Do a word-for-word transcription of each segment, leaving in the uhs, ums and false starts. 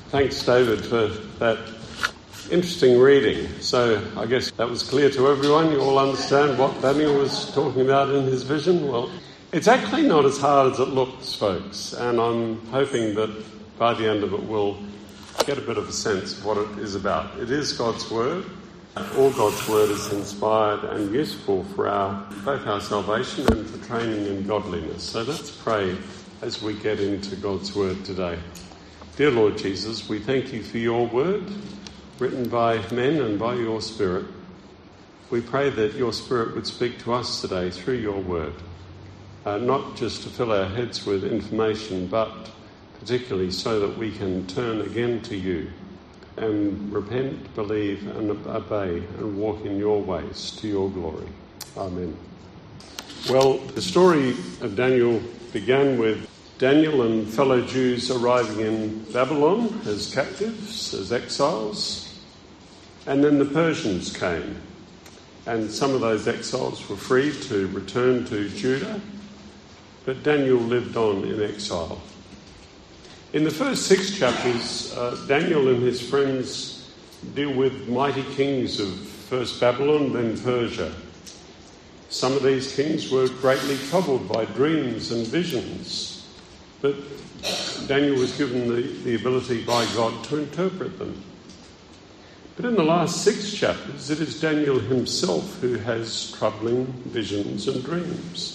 Thanks, David, for that interesting reading. So I guess that was clear to everyone. You all understand what Daniel was talking about in his vision? Well, it's actually not as hard as it looks, folks, and I'm hoping that by the end of it we'll get a bit of a sense of what it is about. It is God's Word. All God's Word is inspired and useful for our both our salvation and for training in godliness. So let's pray as we get into God's Word today. Dear Lord Jesus, we thank you for your Word, written by men and by your Spirit. We pray that your Spirit would speak to us today through your Word, uh, not just to fill our heads with information, but particularly so that we can turn again to you and repent, believe and obey and walk in your ways to your glory. Amen. Well, the story of Daniel began with Daniel and fellow Jews arriving in Babylon as captives, as exiles, and then the Persians came, and some of those exiles were freed to return to Judah, but Daniel lived on in exile. In the first six chapters, uh, Daniel and his friends deal with mighty kings of first Babylon, then Persia. Some of these kings were greatly troubled by dreams and visions, but Daniel was given the, the ability by God to interpret them. But in the last six chapters, it is Daniel himself who has troubling visions and dreams.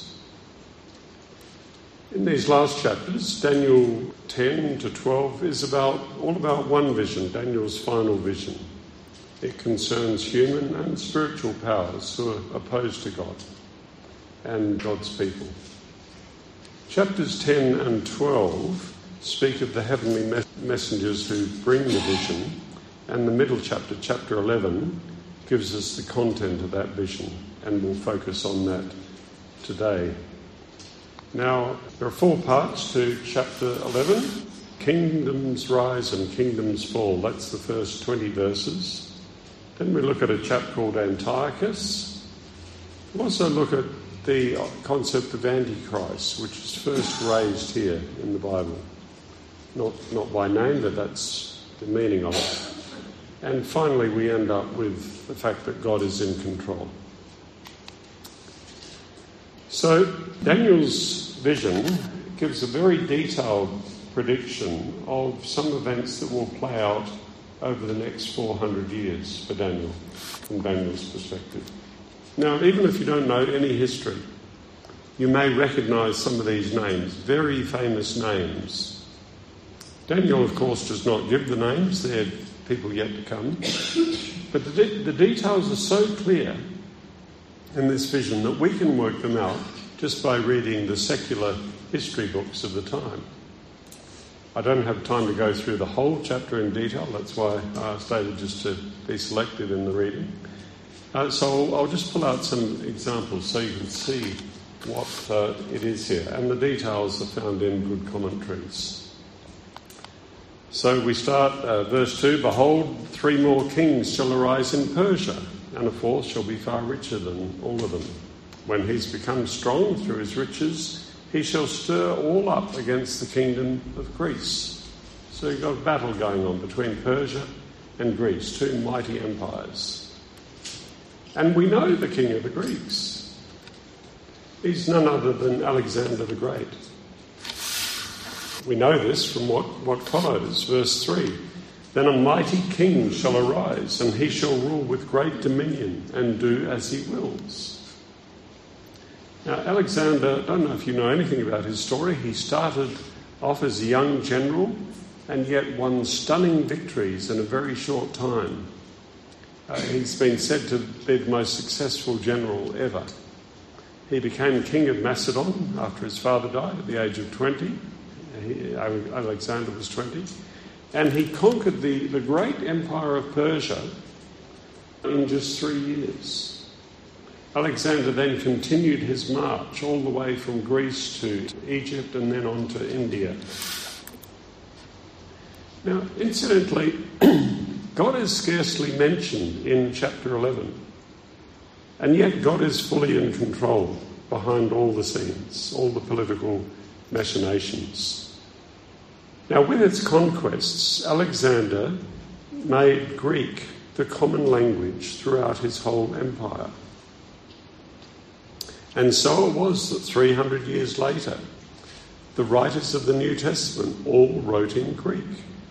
In these last chapters, Daniel ten to twelve is about all about one vision, Daniel's final vision. It concerns human and spiritual powers who are opposed to God and God's people. Chapters ten and twelve speak of the heavenly mes- messengers who bring the vision, and the middle chapter, chapter eleven, gives us the content of that vision, and we'll focus on that today. Now, there are four parts to chapter eleven. Kingdoms rise and kingdoms fall. That's the first twenty verses. Then we look at a chap called Antiochus. We'll also look at the concept of Antichrist, which is first raised here in the Bible. Not, not by name, but that's the meaning of it. And finally, we end up with the fact that God is in control. So Daniel's vision gives a very detailed prediction of some events that will play out over the next four hundred years for Daniel, from Daniel's perspective. Now, even if you don't know any history, you may recognise some of these names, very famous names. Daniel, of course, does not give the names. They're people yet to come. But the, de- the details are so clear in this vision that we can work them out just by reading the secular history books of the time. I don't have time to go through the whole chapter in detail. That's why I asked David just to be selected in the reading. Uh, so I'll, I'll just pull out some examples so you can see what uh, it is here. And the details are found in good commentaries. So we start uh, verse two. Behold, three more kings shall arise in Persia, and a fourth shall be far richer than all of them. When he's become strong through his riches, he shall stir all up against the kingdom of Greece. So you've got a battle going on between Persia and Greece, two mighty empires. And we know the king of the Greeks. He's none other than Alexander the Great. We know this from what, what follows, verse three. Then a mighty king shall arise, and he shall rule with great dominion and do as he wills. Now, Alexander, I don't know if you know anything about his story. He started off as a young general and yet won stunning victories in a very short time. Uh, he's been said to be the most successful general ever. He became king of Macedon after his father died at the age of twenty. He, Alexander was twenty. And he conquered the, the great empire of Persia in just three years. Alexander then continued his march all the way from Greece to Egypt and then on to India. Now, incidentally, God is scarcely mentioned in chapter eleven, and yet God is fully in control behind all the scenes, all the political machinations. Now, with its conquests, Alexander made Greek the common language throughout his whole empire. And so it was that three hundred years later, the writers of the New Testament all wrote in Greek.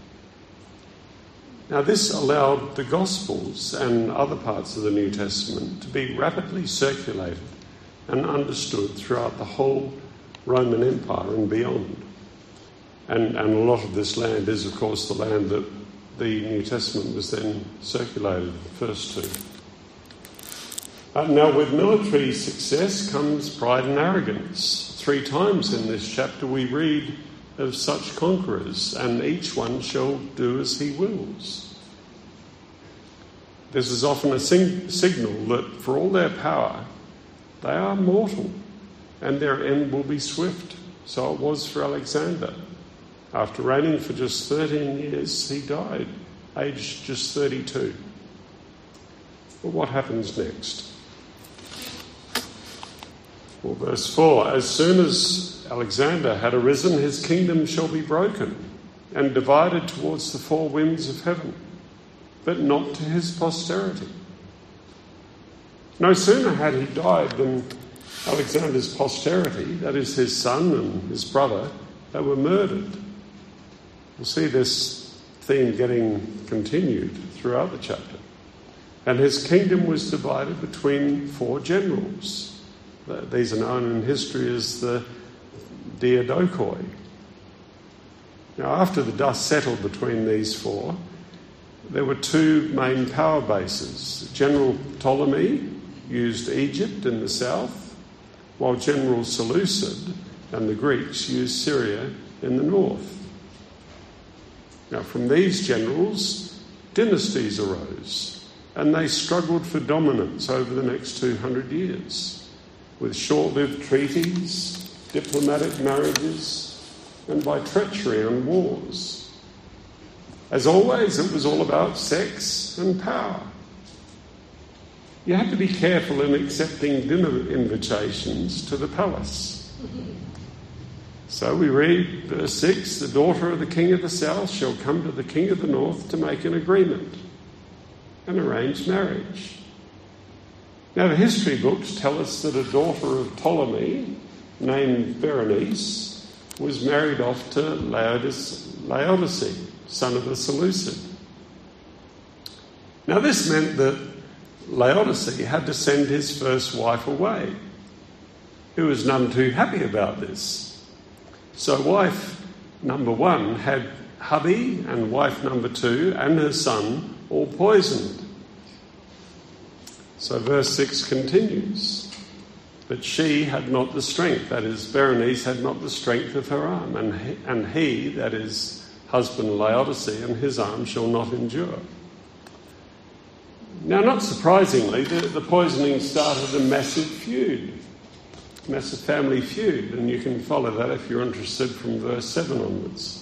Now, this allowed the Gospels and other parts of the New Testament to be rapidly circulated and understood throughout the whole Roman Empire and beyond. And, and a lot of this land is, of course, the land that the New Testament was then circulated first to. Uh, now, with military success comes pride and arrogance. Three times in this chapter we read of such conquerors, and each one shall do as he wills. This is often a sing- signal that for all their power, they are mortal, and their end will be swift. So it was for Alexander. After reigning for just thirteen years, he died, aged just thirty-two. But what happens next? Well, verse four, as soon as Alexander had arisen, his kingdom shall be broken and divided towards the four winds of heaven, but not to his posterity. No sooner had he died than Alexander's posterity, that is his son and his brother, they were murdered. We'll see this theme getting continued throughout the chapter. And his kingdom was divided between four generals. These are known in history as the Diadochoi. Now, after the dust settled between these four, there were two main power bases. General Ptolemy used Egypt in the south, while General Seleucid and the Greeks used Syria in the north. Now, from these generals, dynasties arose, and they struggled for dominance over the next two hundred years, with short-lived treaties, diplomatic marriages, and by treachery and wars. As always, it was all about sex and power. You had to be careful in accepting dinner invitations to the palace. So we read, verse six, the daughter of the king of the south shall come to the king of the north to make an agreement, an arranged marriage. Now, the history books tell us that a daughter of Ptolemy, named Berenice, was married off to Laodice, Laodice, son of the Seleucid. Now, this meant that Laodice had to send his first wife away, who was none too happy about this. So wife number one had hubby and wife number two and her son all poisoned. So verse six continues, but she had not the strength, that is, Berenice had not the strength of her arm, and he, and he, that is, husband Laodice, and his arm shall not endure. Now, not surprisingly, the, the poisoning started a massive feud, massive family feud, and you can follow that if you're interested from verse seven onwards.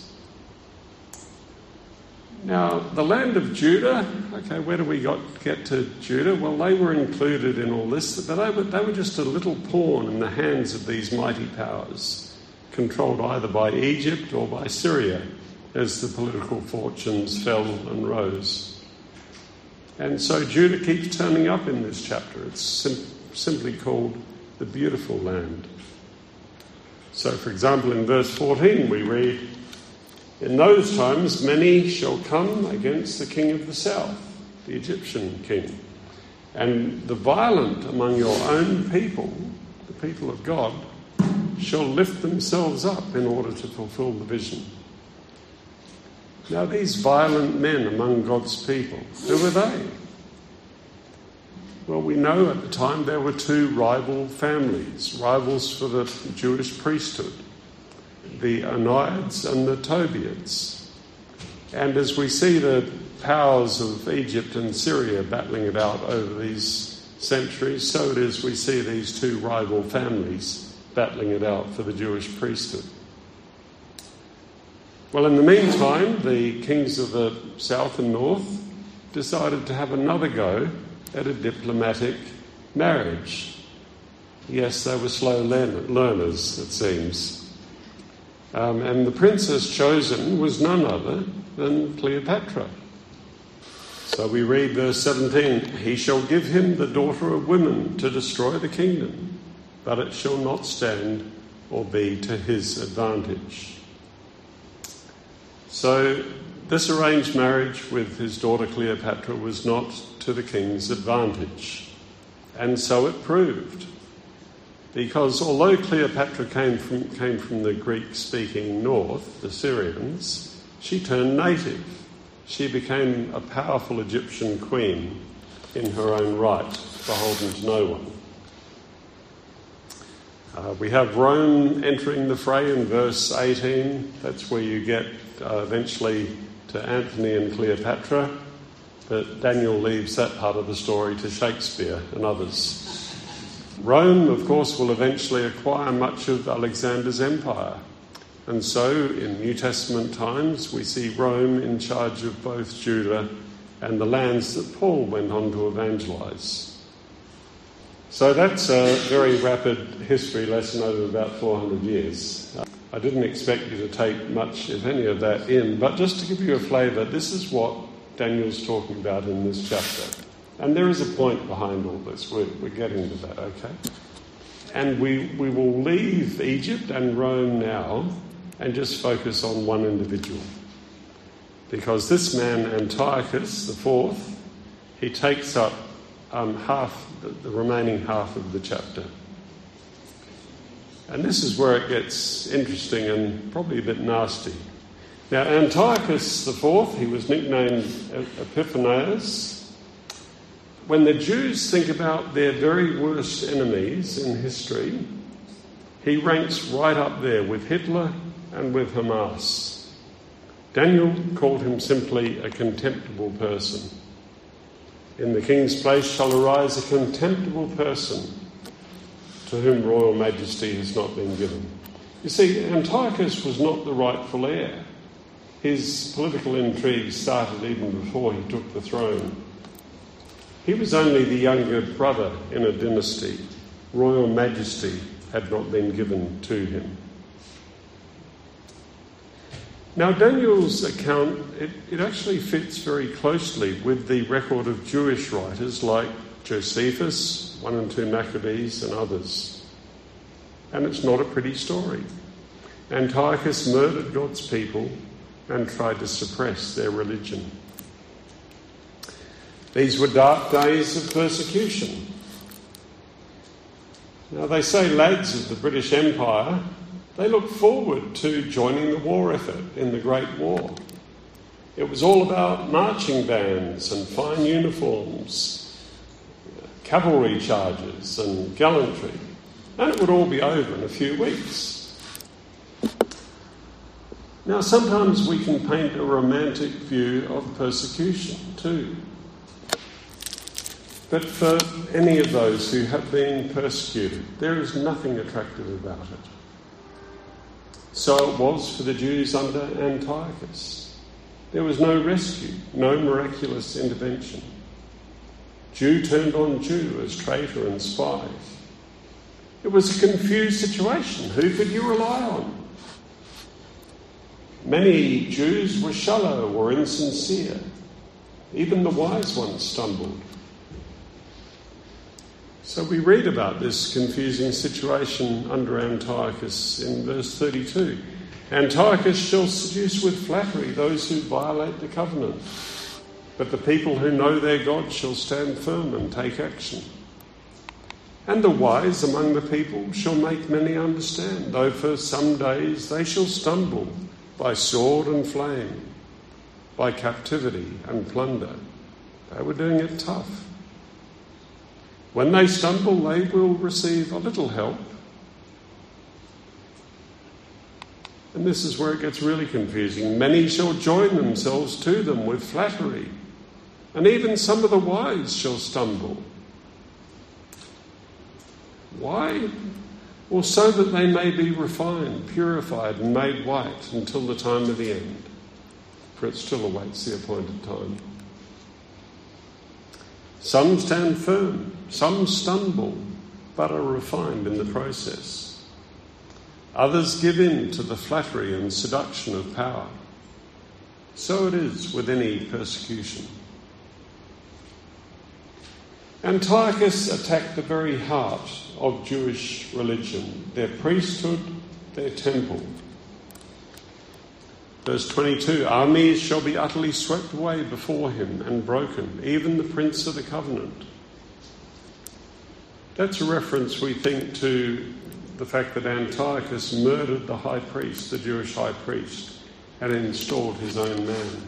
Now, the land of Judah, okay, where do we got, get to Judah? Well, they were included in all this, but they were, they were just a little pawn in the hands of these mighty powers, controlled either by Egypt or by Syria, as the political fortunes fell and rose. And so Judah keeps turning up in this chapter. It's sim- simply called the beautiful land. So, for example, in verse fourteen we read, in those times many shall come against the king of the south, the Egyptian king, and the violent among your own people, the people of God, shall lift themselves up in order to fulfill the vision. Now, these violent men among God's people, who were they? Well, we know at the time there were two rival families, rivals for the Jewish priesthood, the Oneids and the Tobiids. And as we see the powers of Egypt and Syria battling it out over these centuries, so it is we see these two rival families battling it out for the Jewish priesthood. Well, in the meantime, the kings of the south and north decided to have another go at a diplomatic marriage. Yes, they were slow learners, it seems. Um, and the princess chosen was none other than Cleopatra. So we read verse seventeen, "He shall give him the daughter of women to destroy the kingdom, but it shall not stand or be to his advantage." So this arranged marriage with his daughter Cleopatra was not to the king's advantage. And so it proved. Because although Cleopatra came from, came from the Greek-speaking north, the Syrians, she turned native. She became a powerful Egyptian queen in her own right, beholden to no one. Uh, we have Rome entering the fray in verse eighteen. That's where you get uh, eventually to Antony and Cleopatra. But Daniel leaves that part of the story to Shakespeare and others. Rome, of course, will eventually acquire much of Alexander's empire. And so, in New Testament times, we see Rome in charge of both Judah and the lands that Paul went on to evangelise. So that's a very rapid history lesson over about four hundred years. I didn't expect you to take much, if any, of that in, but just to give you a flavour, this is what Daniel's talking about in this chapter. And there is a point behind all this. We're, we're getting to that, okay? And we, we will leave Egypt and Rome now and just focus on one individual. Because this man, Antiochus the fourth, he takes up um, half, the, the remaining half of the chapter. And this is where it gets interesting and probably a bit nasty. Now, Antiochus the fourth, he was nicknamed Epiphanes. When the Jews think about their very worst enemies in history, he ranks right up there with Hitler and with Hamas. Daniel called him simply a contemptible person. In the king's place shall arise a contemptible person to whom royal majesty has not been given. You see, Antiochus was not the rightful heir. His political intrigue started even before he took the throne. He was only the younger brother in a dynasty. Royal majesty had not been given to him. Now, Daniel's account, it, it actually fits very closely with the record of Jewish writers like Josephus, one and two Maccabees, and others. And it's not a pretty story. Antiochus murdered God's people and tried to suppress their religion. These were dark days of persecution. Now, they say lads of the British Empire, they looked forward to joining the war effort in the Great War. It was all about marching bands and fine uniforms, cavalry charges and gallantry, and it would all be over in a few weeks. Now, sometimes we can paint a romantic view of persecution too. But for any of those who have been persecuted, there is nothing attractive about it. So it was for the Jews under Antiochus. There was no rescue, no miraculous intervention. Jew turned on Jew as traitor and spy. It was a confused situation. Who could you rely on? Many Jews were shallow or insincere. Even the wise ones stumbled. So we read about this confusing situation under Antiochus in verse thirty-two. Antiochus shall seduce with flattery those who violate the covenant, but the people who know their God shall stand firm and take action. And the wise among the people shall make many understand, though for some days they shall stumble by sword and flame, by captivity and plunder. They were doing it tough. When they stumble, they will receive a little help. And this is where it gets really confusing. Many shall join themselves to them with flattery, and even some of the wise shall stumble. Why? Well, so that they may be refined, purified, and made white until the time of the end, for it still awaits the appointed time. Some stand firm, some stumble, but are refined in the process. Others give in to the flattery and seduction of power. So it is with any persecution. Antiochus attacked the very heart of Jewish religion, their priesthood, their temple. Verse twenty-two, armies shall be utterly swept away before him and broken, even the prince of the covenant. That's a reference, we think, to the fact that Antiochus murdered the high priest, the Jewish high priest, and installed his own man.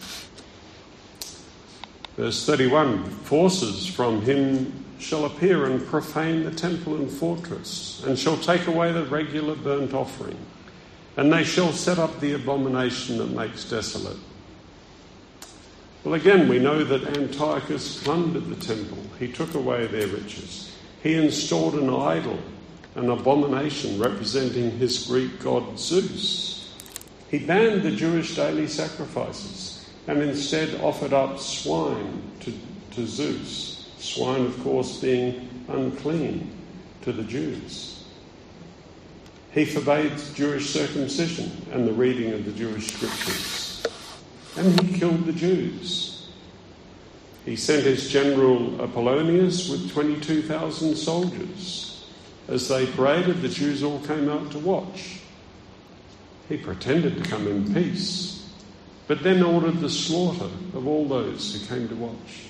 Verse thirty-one, forces from him shall appear and profane the temple and fortress, and shall take away the regular burnt offering, and they shall set up the abomination that makes desolate. Well, again, we know that Antiochus plundered the temple. He took away their riches. He installed an idol, an abomination representing his Greek god Zeus. He banned the Jewish daily sacrifices and instead offered up swine to, to Zeus. Swine, of course, being unclean to the Jews. He forbade Jewish circumcision and the reading of the Jewish scriptures. And he killed the Jews. He sent his general Apollonius with twenty-two thousand soldiers. As they paraded, the Jews all came out to watch. He pretended to come in peace, but then ordered the slaughter of all those who came to watch.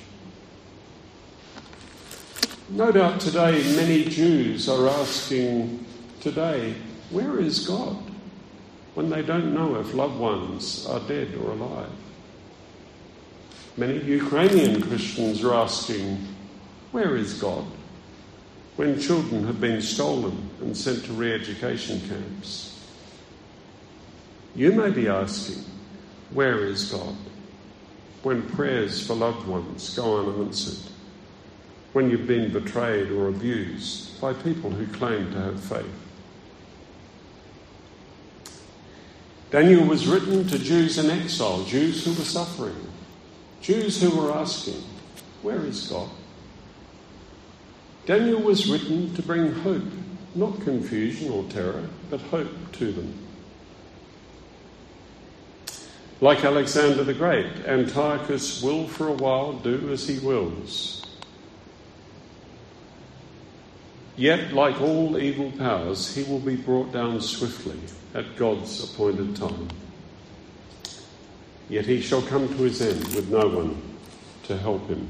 No doubt today many Jews are asking today, where is God? When they don't know if loved ones are dead or alive. Many Ukrainian Christians are asking, where is God? When children have been stolen and sent to re-education camps. You may be asking, where is God? When prayers for loved ones go unanswered. When you've been betrayed or abused by people who claim to have faith. Daniel was written to Jews in exile, Jews who were suffering, Jews who were asking, where is God? Daniel was written to bring hope, not confusion or terror, but hope to them. Like Alexander the Great, Antiochus will for a while do as he wills. Yet, like all evil powers, he will be brought down swiftly at God's appointed time. Yet he shall come to his end with no one to help him.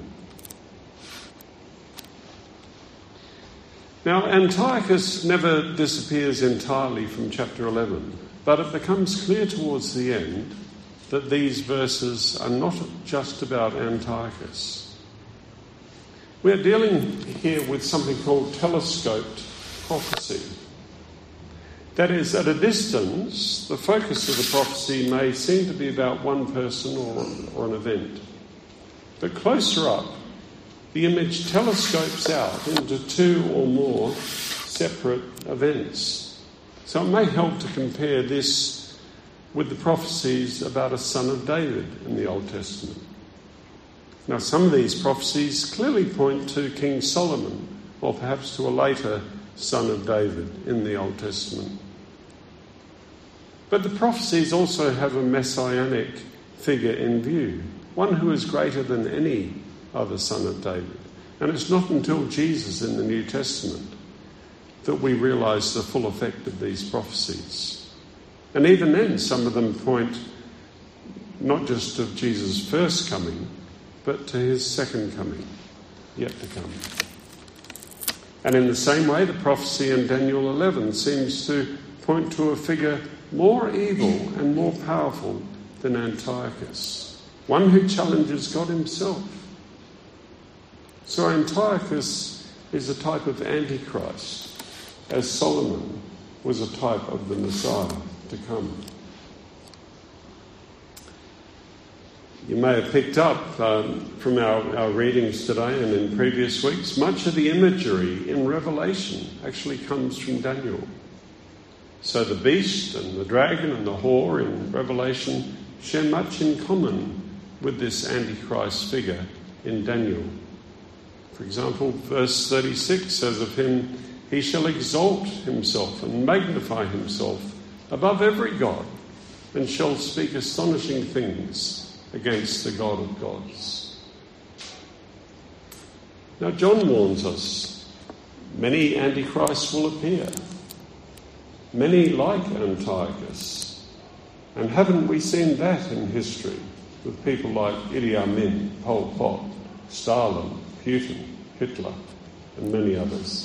Now, Antiochus never disappears entirely from chapter eleven, but it becomes clear towards the end that these verses are not just about Antiochus. We're dealing here with something called telescoped prophecy. That is, at a distance, the focus of the prophecy may seem to be about one person or, or an event. But closer up, the image telescopes out into two or more separate events. So it may help to compare this with the prophecies about a son of David in the Old Testament. Now, some of these prophecies clearly point to King Solomon, or perhaps to a later son of David in the Old Testament. But the prophecies also have a messianic figure in view, one who is greater than any other son of David. And it's not until Jesus in the New Testament that we realise the full effect of these prophecies. And even then, some of them point not just of Jesus' first coming, but to his second coming, yet to come. And in the same way, the prophecy in Daniel eleven seems to point to a figure more evil and more powerful than Antiochus, one who challenges God himself. So Antiochus is a type of Antichrist, as Solomon was a type of the Messiah to come. You may have picked up um, from our, our readings today and in previous weeks, much of the imagery in Revelation actually comes from Daniel. So the beast and the dragon and the whore in Revelation share much in common with this Antichrist figure in Daniel. For example, verse thirty-six says of him, He shall exalt himself and magnify himself above every god, and shall speak astonishing things against the God of gods. Now John warns us, many antichrists will appear, many like Antiochus. And haven't we seen that in history with people like Idi Amin, Pol Pot, Stalin, Putin, Hitler, and many others?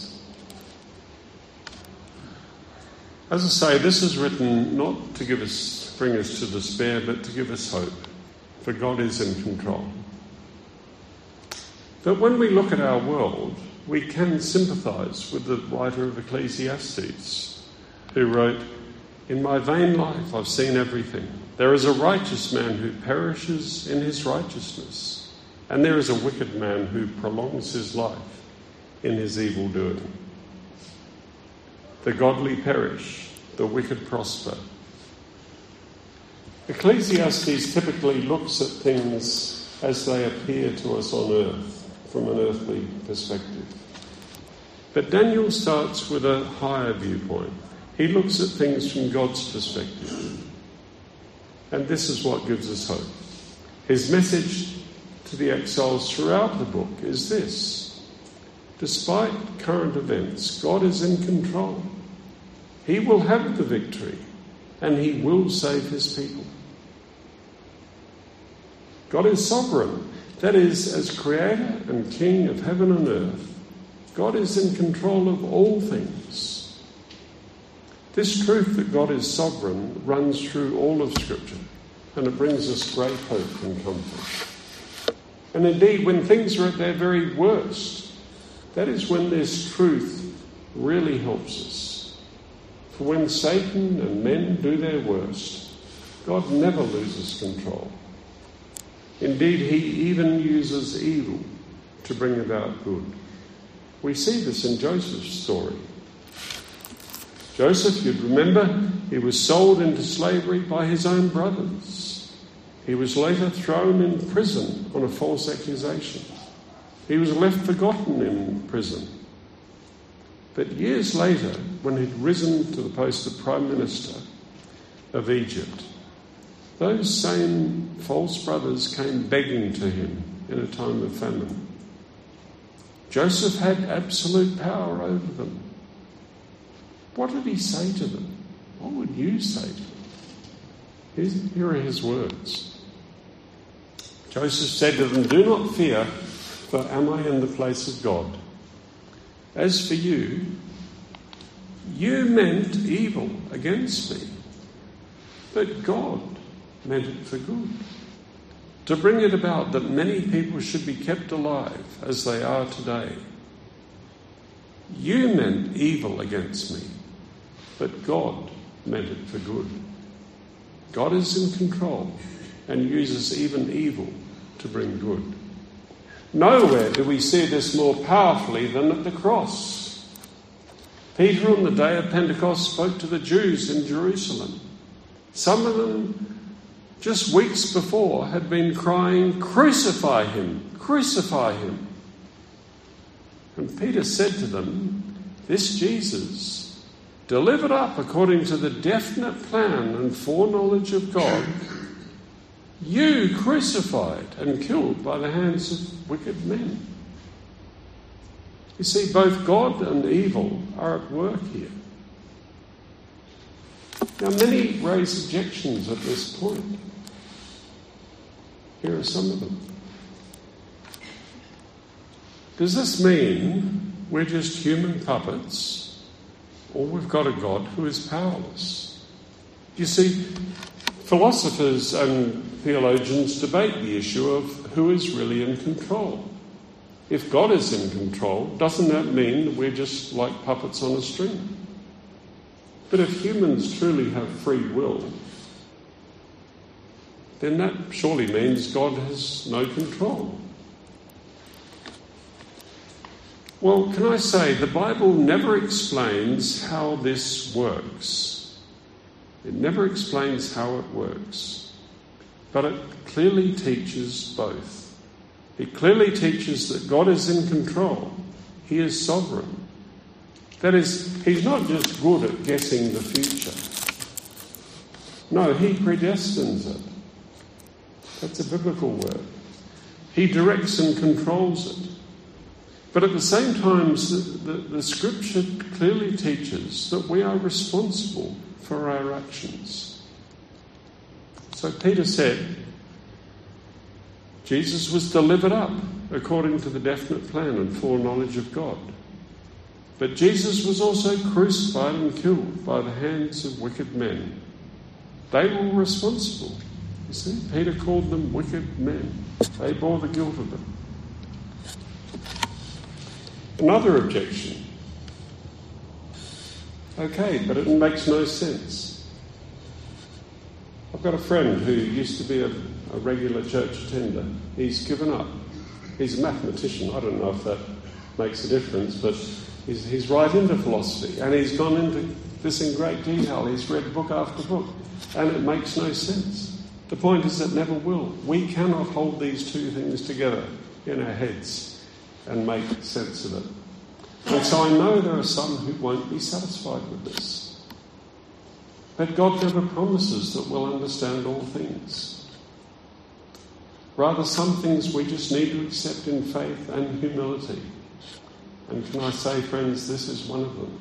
As I say, this is written not to give us, bring us to despair, but to give us hope, for God is in control. But when we look at our world, we can sympathise with the writer of Ecclesiastes, who wrote, "In my vain life I've seen everything. There is a righteous man who perishes in his righteousness, and there is a wicked man who prolongs his life in his evil doing. The godly perish, the wicked prosper." Ecclesiastes typically looks at things as they appear to us on earth, from an earthly perspective. But Daniel starts with a higher viewpoint. He looks at things from God's perspective. And this is what gives us hope. His message to the exiles throughout the book is this: despite current events, God is in control. He will have the victory, and he will save his people. God is sovereign. That is, as creator and king of heaven and earth, God is in control of all things. This truth that God is sovereign runs through all of Scripture, and it brings us great hope and comfort. And indeed, when things are at their very worst, that is when this truth really helps us. For when Satan and men do their worst, God never loses control. Indeed, he even uses evil to bring about good. We see this in Joseph's story. Joseph, you'd remember, he was sold into slavery by his own brothers. He was later thrown in prison on a false accusation. He was left forgotten in prison. But years later, when he'd risen to the post of Prime Minister of Egypt, those same false brothers came begging to him in a time of famine. Joseph had absolute power over them. What did he say to them? What would you say to them? Here's, here are his words. Joseph said to them, "Do not fear, for am I in the place of God? As for you, you meant evil against me, but God meant it for good, to bring it about that many people should be kept alive as they are today. You meant evil against me, but God meant it for good." God is in control and uses even evil to bring good. Nowhere do we see this more powerfully than at the cross. Peter on the day of Pentecost spoke to the Jews in Jerusalem. Some of them just weeks before had been crying, "Crucify him, crucify him." And Peter said to them, "This Jesus, delivered up according to the definite plan and foreknowledge of God, you crucified and killed by the hands of wicked men." You see, both God and evil are at work here. Now, many raise objections at this point. Here are some of them. Does this mean we're just human puppets, or we've got a God who is powerless? You see, philosophers and theologians debate the issue of who is really in control. If God is in control, doesn't that mean that we're just like puppets on a string? But if humans truly have free will, then that surely means God has no control. Well, can I say, the Bible never explains how this works. It never explains how it works. But it clearly teaches both. It clearly teaches that God is in control. He is sovereign. That is, he's not just good at guessing the future. No, he predestines it. That's a biblical word. He directs and controls it. But at the same time, the, the, the scripture clearly teaches that we are responsible for our actions. So Peter said, Jesus was delivered up according to the definite plan and foreknowledge of God. But Jesus was also crucified and killed by the hands of wicked men. They were responsible. You see, Peter called them wicked men. They bore the guilt of them. Another objection. Okay, but it makes no sense. I've got a friend who used to be a, a regular church attender. He's given up. He's a mathematician. I don't know if that makes a difference, but he's, he's right into philosophy, and he's gone into this in great detail. He's read book after book, and it makes no sense. The point is it never will. We cannot hold these two things together in our heads and make sense of it. And so I know there are some who won't be satisfied with this. But God never promises that we'll understand all things. Rather, some things we just need to accept in faith and humility. And can I say, friends, this is one of them.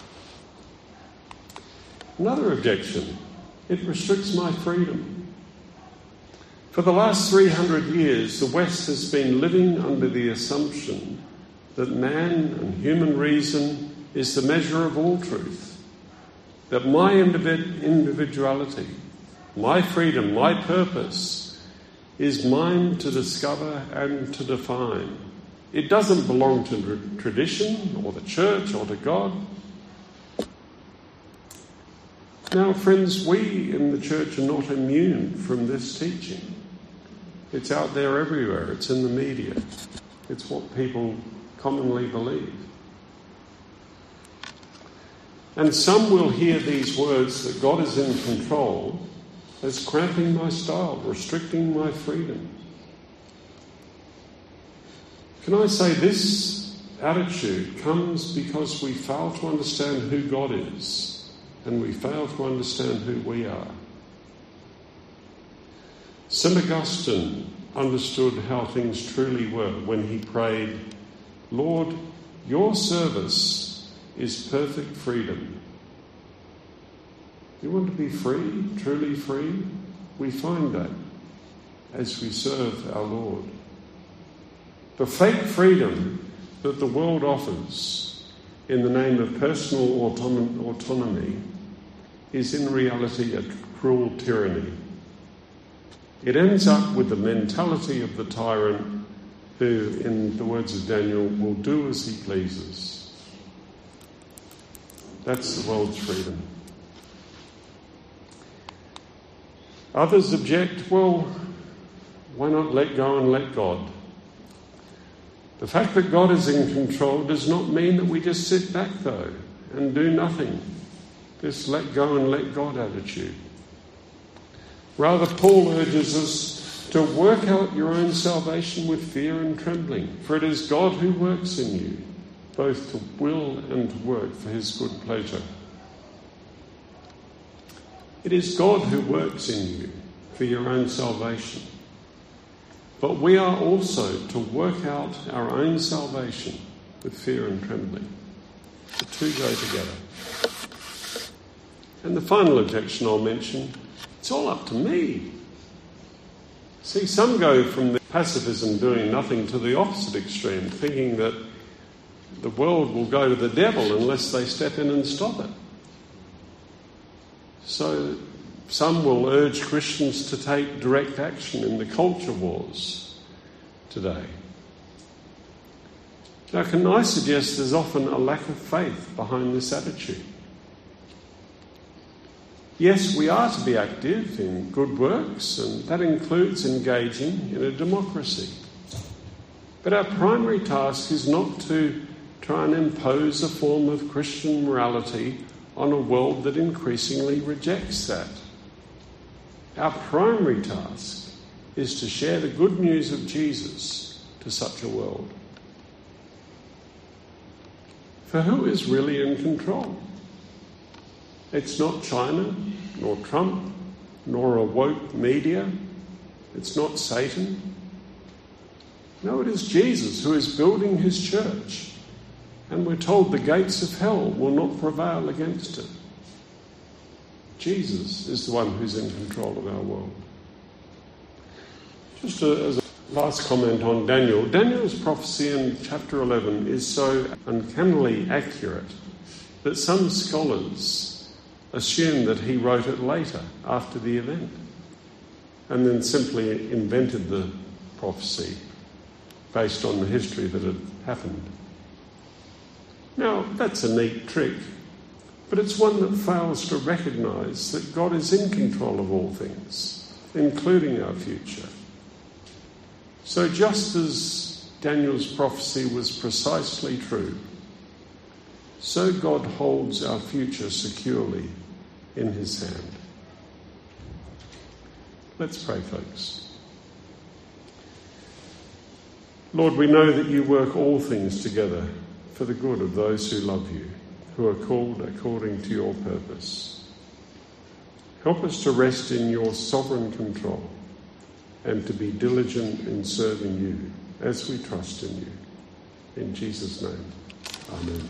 Another objection, it restricts my freedom. For the last three hundred years, the West has been living under the assumption that man and human reason is the measure of all truth, that my individ- individuality, my freedom, my purpose is mine to discover and to define. It doesn't belong to the tradition or the church or to God. Now, friends, we in the church are not immune from this teaching. It's out there everywhere. It's in the media. It's what people commonly believe. And some will hear these words that God is in control as cramping my style, restricting my freedom. Can I say this attitude comes because we fail to understand who God is and we fail to understand who we are. Saint Augustine understood how things truly were when he prayed, Lord, your service is perfect freedom. You want to be free, truly free? We find that as we serve our Lord. The fake freedom that the world offers in the name of personal autom- autonomy is in reality a cruel tyranny. It ends up with the mentality of the tyrant who, in the words of Daniel, will do as he pleases. That's the world's freedom. Others object, well, why not let go and let God? The fact that God is in control does not mean that we just sit back, though, and do nothing. This let go and let God attitude. Rather, Paul urges us to work out your own salvation with fear and trembling, for it is God who works in you, both to will and to work for his good pleasure. It is God who works in you for your own salvation. But we are also to work out our own salvation with fear and trembling. The two go together. And the final objection I'll mention, it's all up to me. See, some go from the pacifism, doing nothing, to the opposite extreme, thinking that the world will go to the devil unless they step in and stop it. So some will urge Christians to take direct action in the culture wars today. Now, can I suggest there's often a lack of faith behind this attitude? Yes, we are to be active in good works, and that includes engaging in a democracy. But our primary task is not to try and impose a form of Christian morality on a world that increasingly rejects that. Our primary task is to share the good news of Jesus to such a world. For who is really in control? It's not China, nor Trump, nor a woke media. It's not Satan. No, it is Jesus who is building his church. And we're told the gates of hell will not prevail against it. Jesus is the one who's in control of our world. Just a, as a last comment on Daniel. Daniel's prophecy in chapter eleven is so uncannily accurate that some scholars assume that he wrote it later, after the event, and then simply invented the prophecy based on the history that had happened. Now, that's a neat trick, but it's one that fails to recognise that God is in control of all things, including our future. So just as Daniel's prophecy was precisely true, so God holds our future securely in his hand. Let's pray, folks. Lord, we know that you work all things together for the good of those who love you, who are called according to your purpose. Help us to rest in your sovereign control and to be diligent in serving you as we trust in you. In Jesus' name, amen.